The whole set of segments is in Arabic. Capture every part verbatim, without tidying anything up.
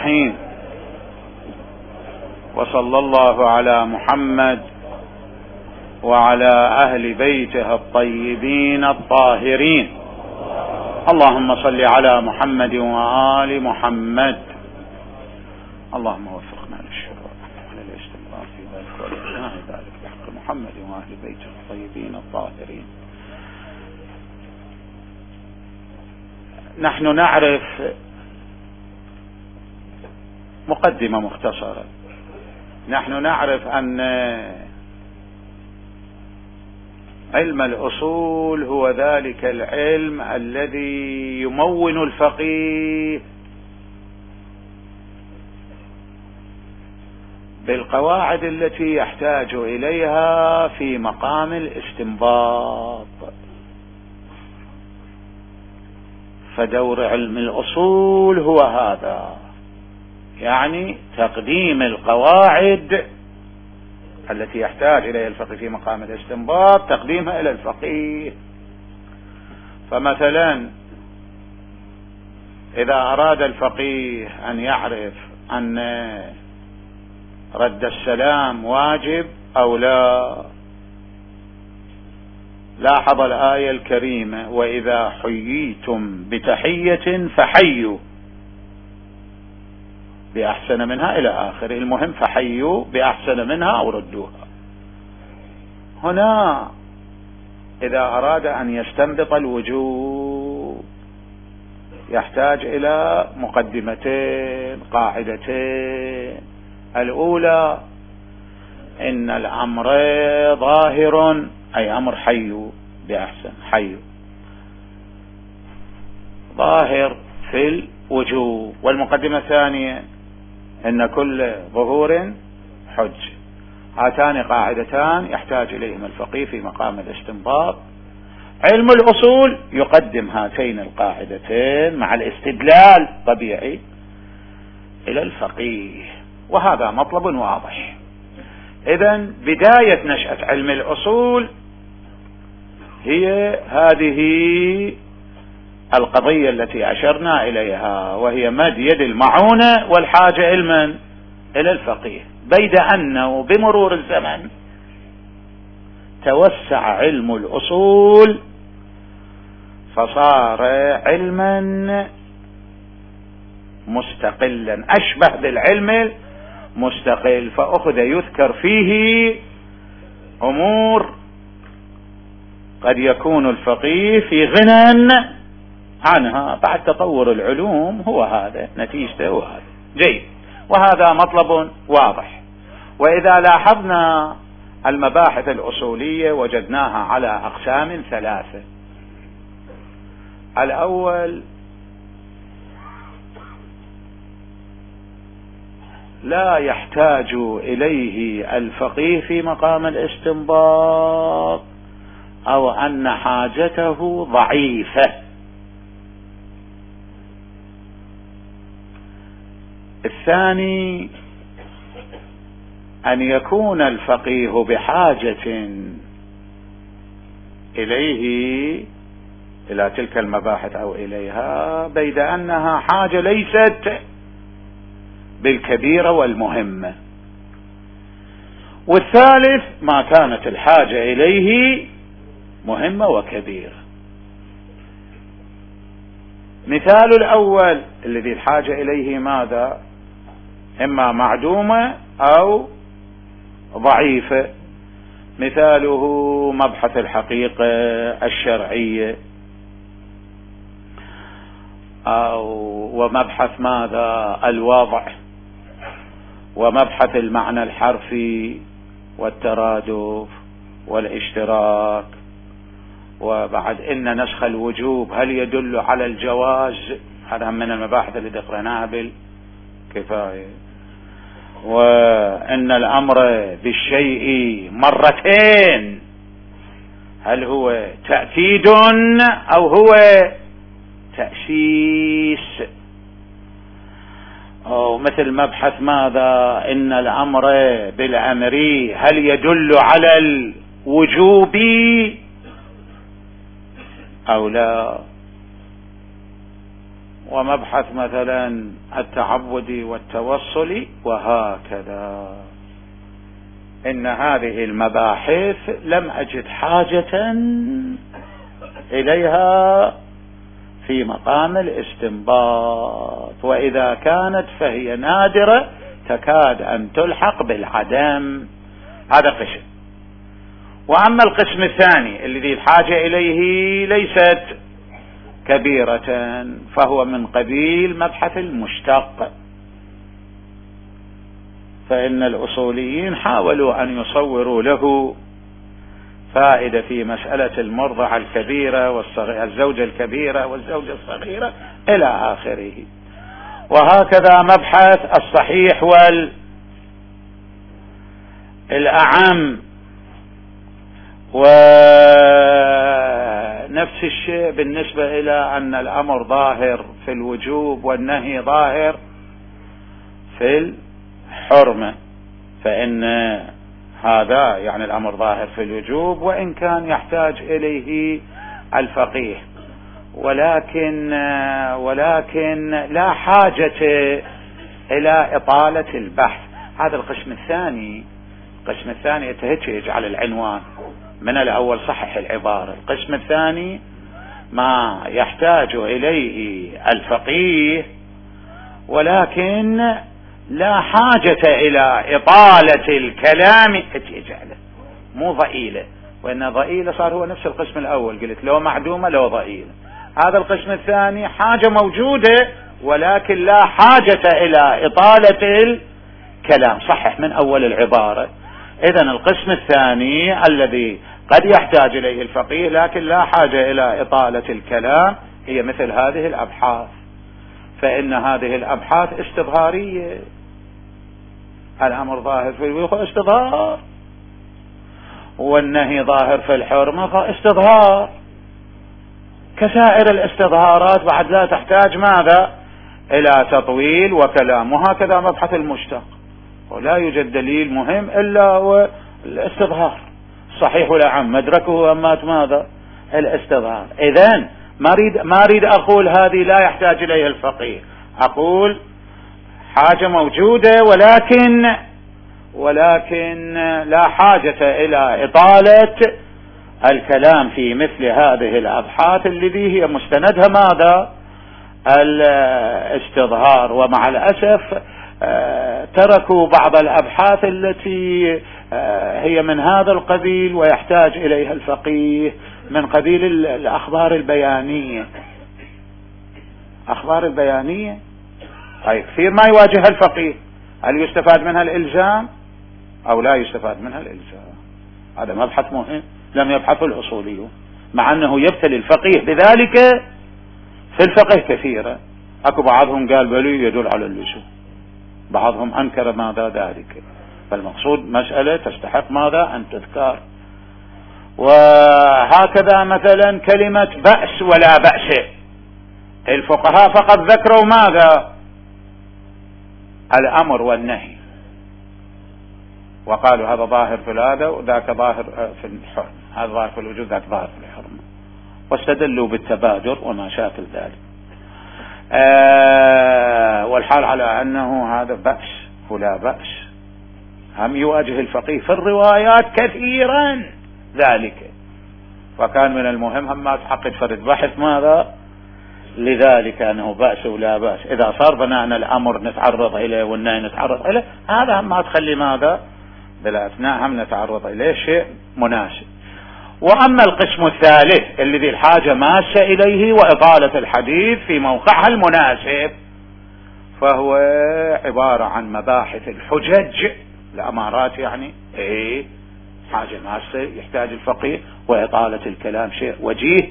الرحيم. وصلى الله على محمد وعلى أهل بيته الطيبين الطاهرين. اللهم صل على محمد وآل محمد. اللهم وفقنا للشروع وللاستمرار في ذلك والإحسان ذلك بحق محمد وأهل بيته الطيبين الطاهرين. نحن نعرف مقدمة مختصرة. نحن نعرف أن علم الأصول هو ذلك العلم الذي يمون الفقيه بالقواعد التي يحتاج إليها في مقام الاستنباط. فدور علم الأصول هو هذا، يعني تقديم القواعد التي يحتاج إليها الفقيه في مقام الاستنباط، تقديمها إلى الفقيه. فمثلا إذا أراد الفقيه أن يعرف أن رد السلام واجب أو لا، لاحظ الآية الكريمة: وإذا حييتم بتحية فحيوا بأحسن منها إلى آخر. المهم فحيوا بأحسن منها أو ردوها. هنا إذا أراد أن يستنبط الوجوب يحتاج إلى مقدمتين قاعدتين. الأولى: إن الأمر ظاهر، أي أمر حيوا بأحسن، حيوا ظاهر في الوجوب. والمقدمة الثانية: إن كل ظهور حج. هاتان قاعدتان يحتاج إليهما الفقيه في مقام الاستنباط. علم الأصول يقدم هاتين القاعدتين مع الاستدلال طبيعي إلى الفقيه، وهذا مطلب واضح. إذن بداية نشأة علم الأصول هي هذه القضية التي أشرنا إليها، وهي مد يد المعونة والحاجة علما إلى الفقيه. بيد أنه بمرور الزمن توسع علم الأصول فصار علما مستقلا أشبه بالعلم مستقل، فأخذ يذكر فيه أمور قد يكون الفقيه في غنى عنها بعد تطور العلوم. هو هذا نتيجته، هو هذا جيد، وهذا مطلب واضح. وإذا لاحظنا المباحث الأصولية وجدناها على أقسام ثلاثة. الأول: لا يحتاج إليه الفقيه في مقام الاستنباط، أو أن حاجته ضعيفة. الثاني: أن يكون الفقيه بحاجة إليه، إلى تلك المباحث أو إليها، بيد أنها حاجة ليست بالكبيرة والمهمة. والثالث: ما كانت الحاجة إليه مهمة وكبيرة. مثال الأول الذي الحاجة إليه ماذا؟ إما معدومة أو ضعيفة. مثاله مبحث الحقيقة الشرعية، أو ومبحث ماذا؟ الوضع، ومبحث المعنى الحرفي والترادف والاشتراك. وبعد إن نسخ الوجوب هل يدل على الجواز؟ هذا من المباحث اللي ذكرناها بالكفاية. وإن الأمر بالشيء مرتين هل هو تأكيد أو هو تأسيس؟ أو مثل مبحث ماذا؟ إن الأمر بالأمر هل يدل على الوجوب أو لا؟ ومبحث مثلا التعبد والتوصل وهكذا. إن هذه المباحث لم أجد حاجة إليها في مقام الاستنباط، وإذا كانت فهي نادرة تكاد أن تلحق بالعدم. هذا قسم. وأما القسم الثاني الذي الحاجة إليه ليست كبيرة، فهو من قبيل مبحث المشتق. فإن الأصوليين حاولوا أن يصوروا له فائدة في مسألة المرضعة الكبيرة والزوجة الكبيرة والزوجة الصغيرة إلى آخره. وهكذا مبحث الصحيح والأعم، ونفس الشيء بالنسبة إلى أن الأمر ظاهر في الوجوب والنهي ظاهر في الحرمة، فإن هذا يعني الأمر ظاهر في الوجوب وإن كان يحتاج إليه الفقيه، ولكن ولكن لا حاجة إلى إطالة البحث. هذا القسم الثاني. القسم الثاني يتهيج يجعل العنوان من الأول صحح العبارة. القسم الثاني ما يحتاج إليه الفقيه ولكن لا حاجة إلى إطالة الكلام، يجعله مو ضئيلة، وإن ضئيلة صار هو نفس القسم الأول، قلت لو معدومة لو ضئيلة. هذا القسم الثاني حاجة موجودة ولكن لا حاجة إلى إطالة الكلام، صحح من أول العبارة. إذن القسم الثاني الذي قد يحتاج إليه الفقيه لكن لا حاجة إلى إطالة الكلام هي مثل هذه الأبحاث، فإن هذه الأبحاث استظهارية. الأمر ظاهر في الوجوب استظهار، والنهي ظاهر في الحرمة فاستظهار، كسائر الاستظهارات بعد لا تحتاج ماذا إلى تطويل وكلام. وهكذا مبحث المشتق، ولا يوجد دليل مهم إلا هو الاستظهار. صحيح والأعم مدركه أمات ماذا الاستظهار. إذن ما أريد ما أريد أقول هذه لا يحتاج إليها الفقيه، أقول حاجة موجودة ولكن ولكن لا حاجة إلى إطالة الكلام في مثل هذه الأبحاث التي هي مستندها ماذا الاستظهار. ومع الأسف تركوا بعض الأبحاث التي هي من هذا القبيل ويحتاج إليها الفقيه، من قبيل الأخبار البيانية. أخبار البيانية أي كثير ما يواجهها الفقيه، هل يستفاد منها الإلزام أو لا يستفاد منها الإلزام؟ هذا مبحث مهم لم يبحثه الأصوليون، مع أنه يبتلي الفقيه بذلك في الفقه كثيرا. أكو بعضهم قال بلي يدل على اللزوم، بعضهم أنكر ماذا ذلك. فالمقصود مسألة تستحق ماذا أن تذكر. وهكذا مثلا كلمة بأس ولا بأس، الفقهاء فقط ذكروا ماذا الأمر والنهي، وقالوا هذا ظاهر في هذا وذاك ظاهر في الحرم، هذا ظاهر في الوجود ذاك ظاهر في الحرم، واستدلوا بالتبادر وما شاكل ذلك. آه والحال على أنه هذا بأس ولا بأس هم يواجه الفقيه في الروايات كثيرا ذلك، وكان من المهم هم ما تحقق فرد بحث ماذا لذلك أنه بأس ولا بأس. إذا صار بناءنا الأمر نتعرض إليه والنهي نتعرض إليه، هذا هم ما تخلي ماذا بلا أثناء هم نتعرض إليه شيء مناسب. وأما القسم الثالث الذي الحاجة ماسة إليه وإطالة الحديث في موقعها المناسب، فهو عبارة عن مباحث الحجج الأمارات، يعني إيه حاجة ماسة يحتاج الفقيه، وإطالة الكلام شيء وجيه،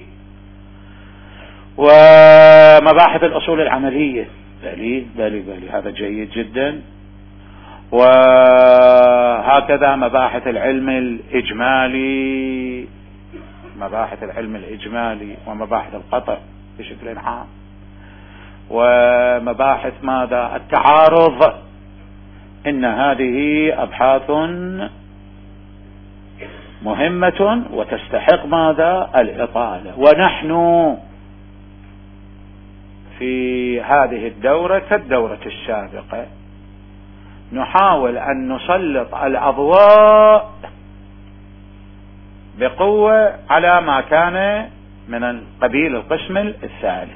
ومباحث الأصول العملية بلي بلي بلي هذا جيد جدا. وهكذا مباحث العلم الإجمالي، مباحث العلم الإجمالي ومباحث القطع بشكل عام، ومباحث ماذا التعارض. إن هذه أبحاث مهمة وتستحق ماذا الإطالة. ونحن في هذه الدورة كالدورة السابقة، نحاول أن نسلط الأضواء بقوة على ما كان من القبيل القسم الثالث،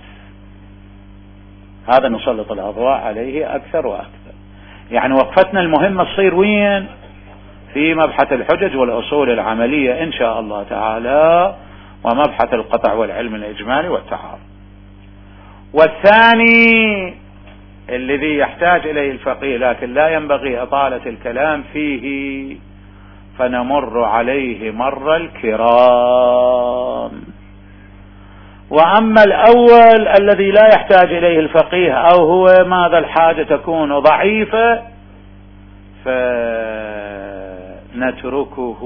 هذا نسلط الأضواء عليه أكثر وأكثر. يعني وقفتنا المهمة تصير وين؟ في مبحث الحجج والأصول العملية إن شاء الله تعالى، ومبحث القطع والعلم الإجمالي والتعارض. والثاني الذي يحتاج إليه الفقيه لكن لا ينبغي إطالة الكلام فيه، فنمر عليه مر الكرام. وأما الأول الذي لا يحتاج إليه الفقيه، أو هو ماذا الحاجة تكون ضعيفة، فنتركه.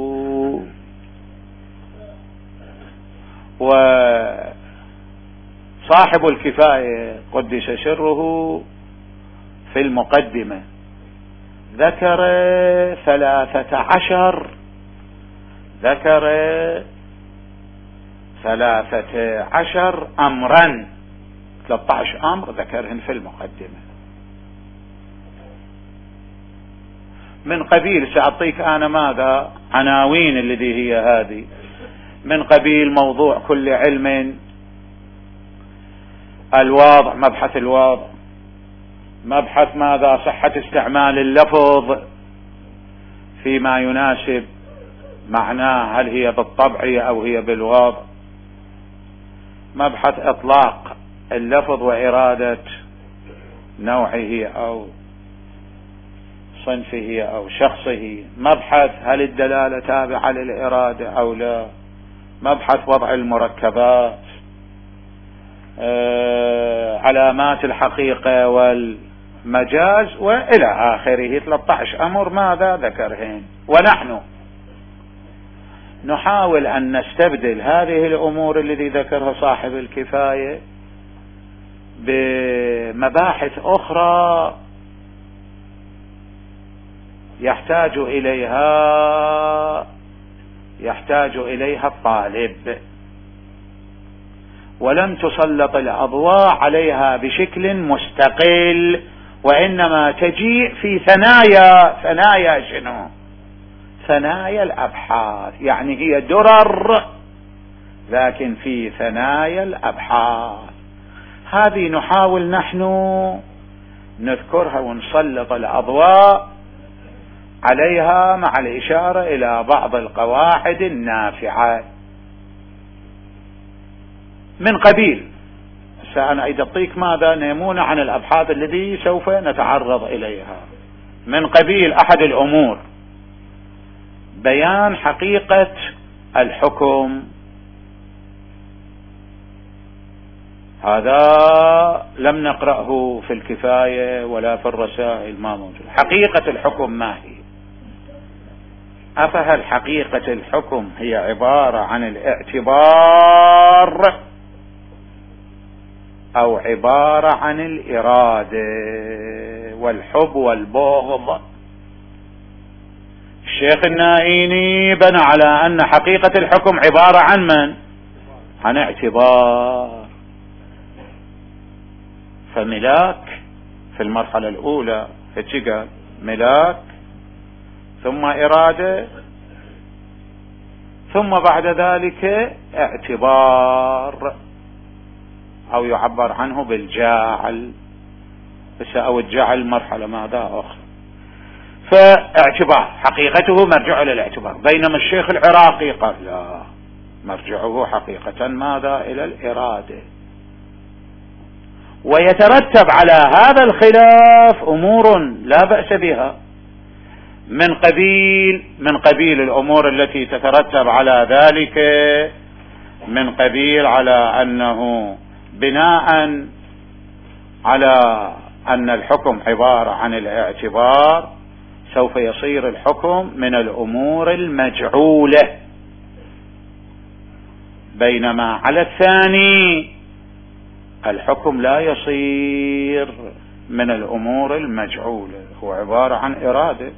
وصاحب الكفاية قدس سره في المقدمة ذكر ثلاثة عشر ذكر ثلاثة عشر أمرا، ثلاثة عشر أمر ذكرهن في المقدمة. من قبيل سأعطيك أنا ماذا عناوين الذي هي هذه، من قبيل موضوع كل علم، الواضع، مبحث الواضع، مبحث ماذا صحة استعمال اللفظ فيما يناسب معناه، هل هي بالطبع أو هي بالواضع، مبحث إطلاق اللفظ وإرادة نوعه أو صنفه أو شخصه، مبحث هل الدلالة تابعة للإرادة أو لا، مبحث وضع المركبات، آه، علامات الحقيقة والمجاز، وإلى آخره. ثلاثة عشر أمر ماذا ذكرهن، ونحن نحاول أن نستبدل هذه الأمور التي ذكرها صاحب الكفاية بمباحث أخرى يحتاج إليها يحتاج إليها الطالب، ولم تسلط الأضواء عليها بشكل مستقل، وإنما تجيء في ثنايا ثنايا شنو؟ ثنايا الأبحاث، يعني هي درر لكن في ثنايا الأبحاث. هذه نحاول نحن نذكرها ونسلط الأضواء عليها مع الإشارة إلى بعض القواعد النافعة. من قبيل سأنا أيضا أعطيك ماذا نمونة عن الأبحاث الذي سوف نتعرض إليها. من قبيل أحد الأمور بيان حقيقة الحكم، هذا لم نقرأه في الكفاية ولا في الرسائل، ما موجود. حقيقة الحكم ما هي؟ أفهل حقيقة الحكم هي عبارة عن الاعتبار أو عبارة عن الإرادة والحب والبغض؟ الشيخ النائيني بنى على أن حقيقة الحكم عبارة عن من؟ عن اعتبار. فملاك في المرحلة الأولى فتشقى ملاك، ثم إرادة، ثم بعد ذلك اعتبار، أو يعبر عنه بالجاعل، بس أو الجعل مرحلة ماذا أخرى. فاعتبار حقيقته مرجعه للاعتبار، بينما الشيخ العراقي قال لا، مرجعه حقيقة ماذا؟ إلى الإرادة. ويترتب على هذا الخلاف أمور لا بأس بها، من قبيل من قبيل الأمور التي تترتب على ذلك، من قبيل على أنه بناء على أن الحكم عبارة عن الاعتبار سوف يصير الحكم من الأمور المجعولة، بينما على الثاني الحكم لا يصير من الأمور المجعولة، هو عبارة عن إرادة،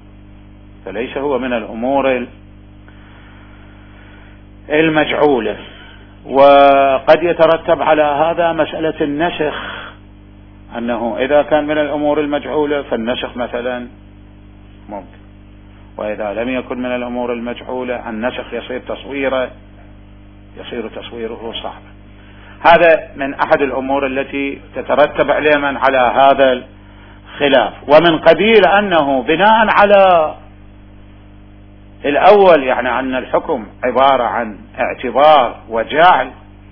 فليس هو من الأمور المجعولة. وقد يترتب على هذا مسألة النسخ، أنه إذا كان من الأمور المجهولة فالنسخ مثلا ممكن، وإذا لم يكن من الأمور المجهولة النسخ يصير تصويره يصير تصويره صعبا. هذا من أحد الأمور التي تترتب عليها على هذا الخلاف. ومن قبيل أنه بناء على الأول، يعني أن الحكم عبارة عن اعتبار وجعل،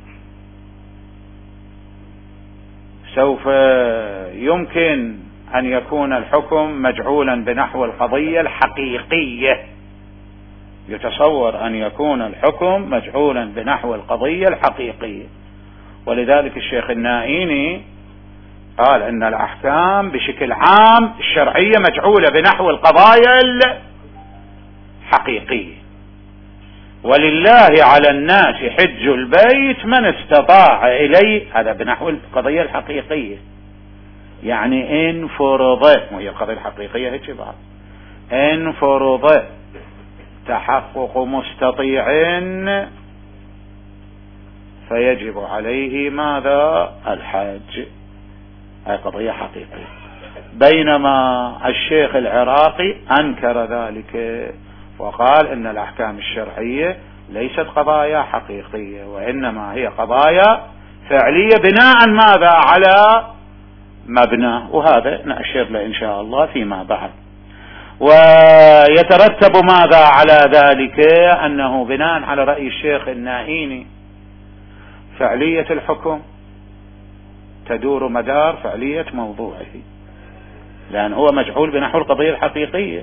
سوف يمكن أن يكون الحكم مجعولا بنحو القضية الحقيقية، يتصور أن يكون الحكم مجعولا بنحو القضية الحقيقية. ولذلك الشيخ النائيني قال أن الأحكام بشكل عام الشرعية مجعولة بنحو القضايا الحقيقية، ولله على الناس حج البيت من استطاع إليه، هذا بنحو القضية الحقيقية. يعني إن فرض، وهي القضية الحقيقية هيك بعض، إن فرض تحقق مستطيع فيجب عليه ماذا؟ الحج. هذه قضية حقيقية. بينما الشيخ العراقي أنكر ذلك وقال إن الأحكام الشرعية ليست قضايا حقيقية، وإنما هي قضايا فعلية بناء ماذا؟ على مبنى، وهذا نأشر له إن شاء الله فيما بعد. ويترتب ماذا على ذلك؟ أنه بناء على رأي الشيخ النائيني فعلية الحكم تدور مدار فعلية موضوعه، لأن هو مجعول بنحو القضية الحقيقية،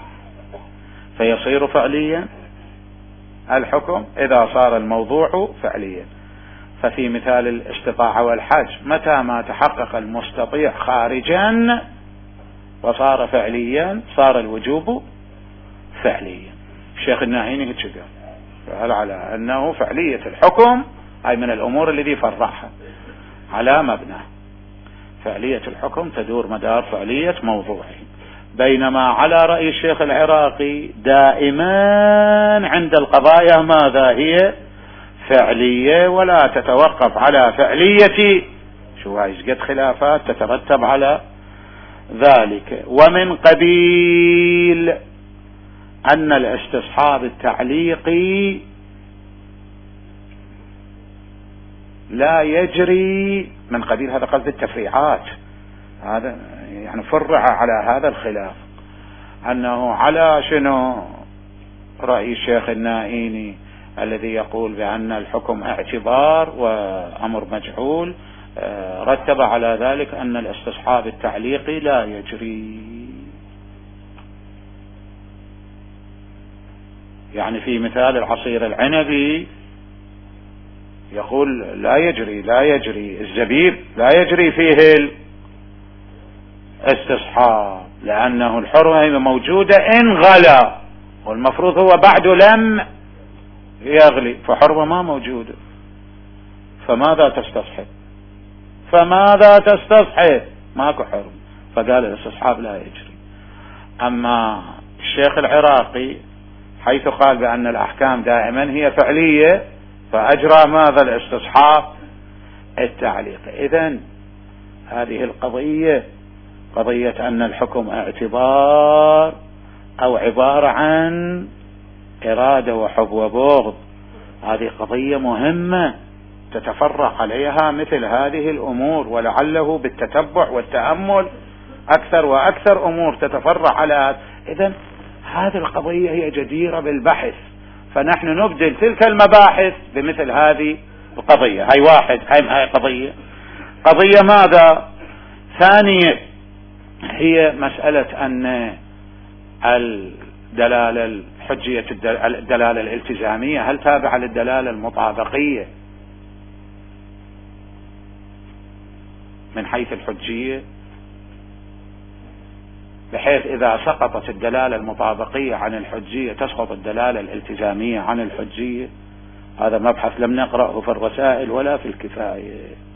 فيصير فعليا الحكم إذا صار الموضوع فعليا. ففي مثال الاستطاعة والحج، متى ما تحقق المستطيع خارجا وصار فعليا صار الوجوب فعليا. الشيخ النائيني هيك قال، قال على أنه فعلية الحكم أي من الأمور الذي فرعها على مبنى، فعلية الحكم تدور مدار فعلية موضوعه. بينما على رأي الشيخ العراقي دائما عند القضايا ماذا هي؟ فعلية، ولا تتوقف على فعلية، شو هاي قد خلافات تترتب على ذلك. ومن قبيل أن الاستصحاب التعليقي لا يجري، من قبيل هذا قصد التفريعات، هذا يعني فرع على هذا الخلاف، أنه على شنو رأي الشيخ النائيني الذي يقول بأن الحكم اعتبار وأمر مجهول، رتب على ذلك أن الاستصحاب التعليقي لا يجري. يعني في مثال العصير العنبي يقول لا يجري لا يجري الزبيب لا يجري فيه الاستصحاب، لأنه الحرمة موجودة إن غلا، والمفروض هو بعد لم يغلي، فحرمة ما موجودة، فماذا تستصحب؟ فماذا تستصحب؟ ماكو حرم، فقال الاستصحاب لا يجري. أما الشيخ العراقي حيث قال بأن الأحكام دائما هي فعلية، فأجرى ماذا؟ الاستصحاب التعليق. إذن هذه القضية قضية أن الحكم اعتبار أو عبارة عن إرادة وحب وبغض، هذه قضية مهمة تتفرع عليها مثل هذه الأمور، ولعله بالتتبع والتأمل أكثر وأكثر أمور تتفرع على. إذن هذه القضية هي جديرة بالبحث، فنحن نبدل تلك المباحث بمثل هذه القضية. هاي واحد، هاي, هاي قضية قضية ماذا؟ ثانية هي مسألة أن الدلالة الحجية الدلالة الالتزامية هل تابعة للدلالة المطابقية من حيث الحجية، بحيث إذا سقطت الدلالة المطابقية عن الحجية تسقط الدلالة الالتزامية عن الحجية. هذا مبحث لم نقرأه في الرسائل ولا في الكفاية،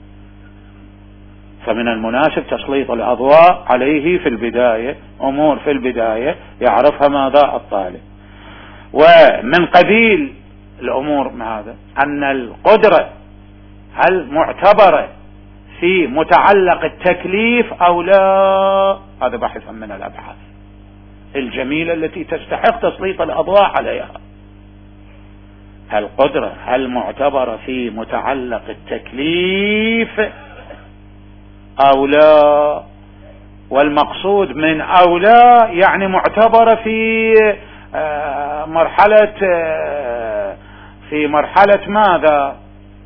فمن المناسب تسليط الأضواء عليه في البداية، أمور في البداية يعرفها ماذا الطالب. ومن قبيل الأمور مع هذا أن القدرة هل معتبرة في متعلق التكليف أو لا، هذا بحث من الأبحاث الجميلة التي تستحق تسليط الأضواء عليها. القدرة هل معتبرة في متعلق التكليف أو لا، والمقصود من أو لا يعني معتبرة في مرحلة في مرحلة ماذا؟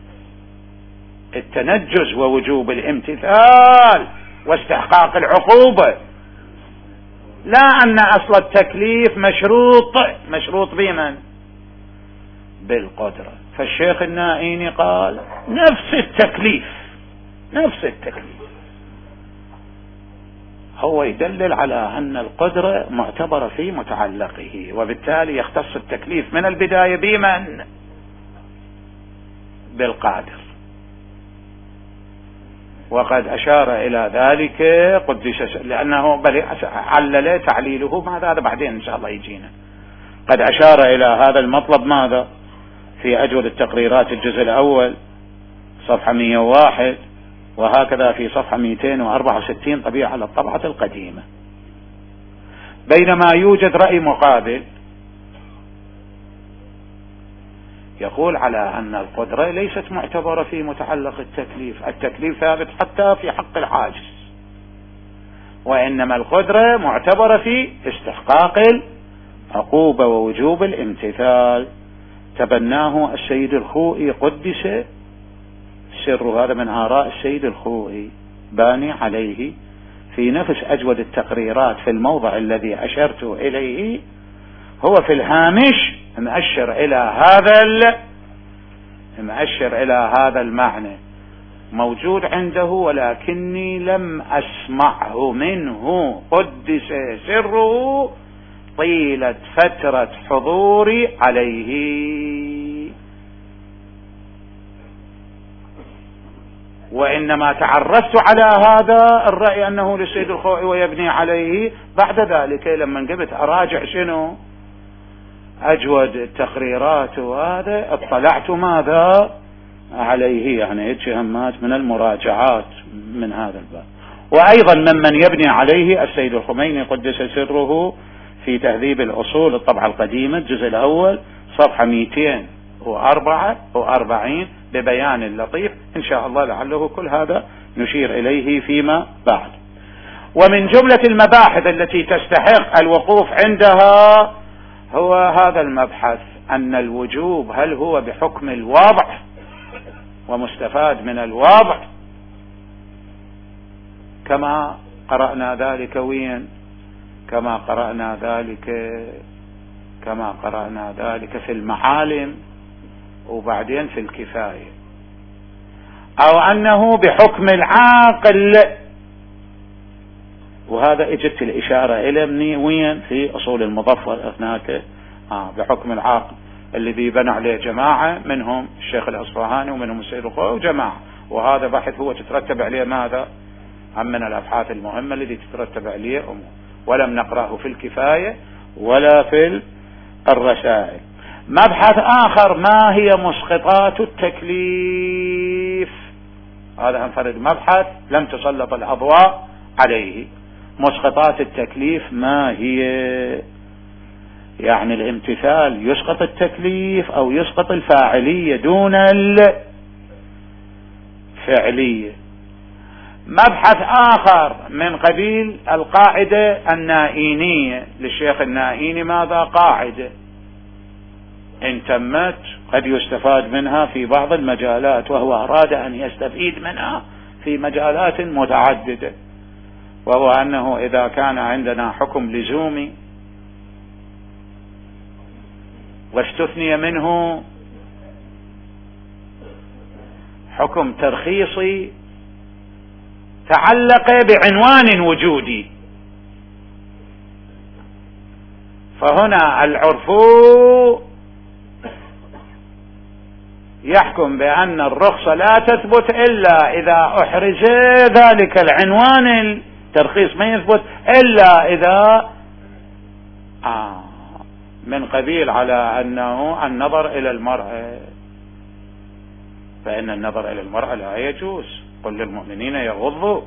التنجز ووجوب الامتثال واستحقاق العقوبة، لا أن أصل التكليف مشروط مشروط بمن؟ بالقدرة. فالشيخ النائيني قال نفس التكليف نفس التكليف هو يدلل على أن القدرة معتبرة في متعلقه، وبالتالي يختص التكليف من البداية بمن؟ بالقادر. وقد أشار إلى ذلك قدس لأنه علل تعليله ماذا، هذا بعدين إن شاء الله يجينا. قد أشار إلى هذا المطلب ماذا في أجود التقريرات الجزء الأول صفحة مئة وواحد، وهكذا في صفحة مئتين وأربعة وستين طبيعة على الطبعة القديمة. بينما يوجد رأي مقابل يقول على أن القدرة ليست معتبرة في متعلق التكليف، التكليف ثابت حتى في حق العاجز، وإنما القدرة معتبرة في استحقاق العقوبة ووجوب الامتثال. تبناه السيد الخوئي قدس سر، هذا من آراء السيد الخوئي باني عليه في نفس أجود التقريرات في الموضع الذي أشرت إليه، هو في الهامش مؤشر إلى هذا مؤشر إلى هذا المعنى موجود عنده، ولكني لم أسمعه منه قدس سره طيلة فترة حضوري عليه، وإنما تعرفت على هذا الرأي أنه للسيد الخوئي ويبني عليه بعد ذلك لما قمت أراجع شنو أجود التقريرات، وهذا اطلعت ماذا عليه، يعني اتهامات من المراجعات من هذا الباب. وأيضا ممن يبني عليه السيد الخميني قدس سره في تهذيب الأصول الطبعة القديمة الجزء الأول صفحة مئتين وأربعة وأربعين ببيان لطيف إن شاء الله، لعله كل هذا نشير إليه فيما بعد. ومن جملة المباحث التي تستحق الوقوف عندها هو هذا المبحث أن الوجوب هل هو بحكم الوضع ومستفاد من الوضع كما قرأنا ذلك وين كما قرأنا ذلك كما قرأنا ذلك في المعالم وبعدين في الكفاية، أو أنه بحكم العاقل، وهذا اجت الإشارة إلى مني وين في أصول المظفر هناك آه بحكم العاقل الذي بنى عليه جماعة منهم الشيخ الأصفهاني ومنهم السيد الخوئي وجماعة، وهذا بحث هو تترتب عليه ماذا عن من الأبحاث المهمة الذي تترتب عليه أمور، ولم نقرأه في الكفاية ولا في الرسائل. مبحث آخر ما هي مسقطات التكليف، هذا انفرد مبحث لم تسلط الأضواء عليه. مسقطات التكليف ما هي؟ يعني الامتثال يسقط التكليف أو يسقط الفاعلية دون الفعلية. مبحث آخر من قبيل القاعدة النائينية للشيخ النائيني، ماذا قاعدة إن تمت قد يستفاد منها في بعض المجالات، وهو أراد أن يستفيد منها في مجالات متعددة، وهو أنه إذا كان عندنا حكم لزومي واستثني منه حكم ترخيصي تعلق بعنوان وجودي، فهنا العرف يحكم بأن الرخصة لا تثبت إلا إذا أحرز ذلك العنوان، الترخيص ما يثبت إلا إذا آه من قبيل على أنه النظر إلى المرأة، فإن النظر إلى المرأة لا يجوز، قل للمؤمنين يغضوا،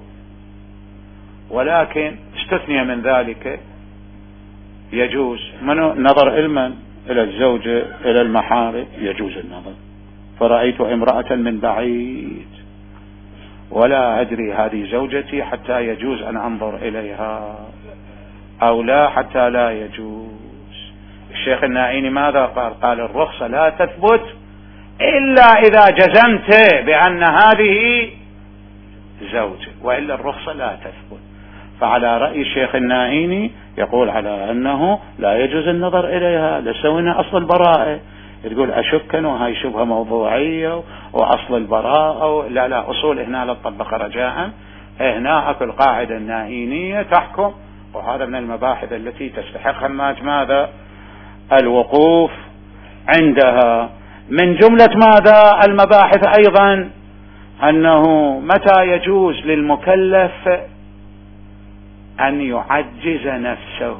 ولكن استثني من ذلك يجوز منه النظر إلمن إلى الزوجة إلى المحارم يجوز النظر. فرأيت امرأة من بعيد ولا أدري هذه زوجتي حتى يجوز أن أنظر إليها أو لا حتى لا يجوز. الشيخ النائيني ماذا قال؟ قال الرخصة لا تثبت إلا إذا جزمت بأن هذه زوجة، وإلا الرخصة لا تثبت. فعلى رأي الشيخ النائيني يقول على أنه لا يجوز النظر إليها لسوينا أصل البراءة. تقول أشك وهي شبهة موضوعية وأصل البراءة، لا لا، أصول هنا لا تطبق رجاء، هنا أكل القاعدة النائينية تحكم، وهذا من المباحث التي تستحق هماج ماذا؟ الوقوف عندها. من جملة ماذا؟ المباحث أيضا أنه متى يجوز للمكلف أن يعجز نفسه.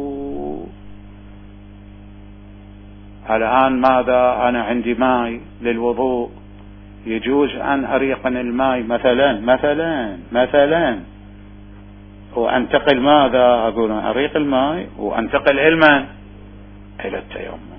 الآن ماذا؟ أنا عندي ماء للوضوء، يجوز أن أريقن الماء مثلا مثلا مثلا وأنتقل ماذا؟ أقول أريق الماء وأنتقل علما إلى التيمم.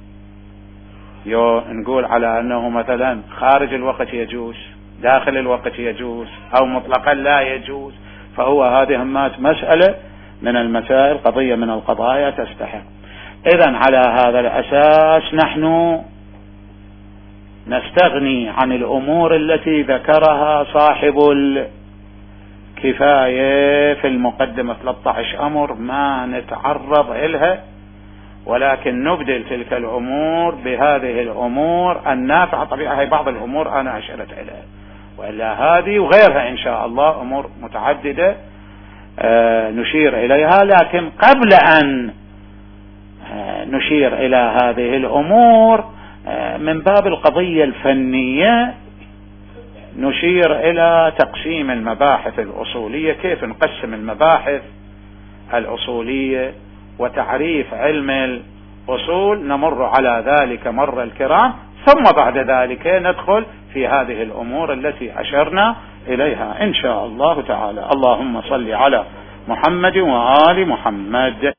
يو نقول على أنه مثلا خارج الوقت يجوز، داخل الوقت يجوز، أو مطلقا لا يجوز. فهو هذه همات مسألة من المسائل، قضية من القضايا تستحق. إذن على هذا الأساس نحن نستغني عن الأمور التي ذكرها صاحب الكفاية في المقدمة ثلاثة عشر أمر ما نتعرض إلها، ولكن نبدل تلك الأمور بهذه الأمور النافعة. طبيعة هي بعض الأمور أنا أشرت إليها، وإلا هذه وغيرها إن شاء الله أمور متعددة آه نشير إليها. لكن قبل أن آه نشير إلى هذه الأمور آه من باب القضية الفنية نشير إلى تقسيم المباحث الأصولية، كيف نقسم المباحث الأصولية وتعريف علم الأصول. نمر على ذلك مر الكرام، ثم بعد ذلك ندخل في هذه الأمور التي أشرنا إليها إن شاء الله تعالى. اللهم صل على محمد وآل محمد.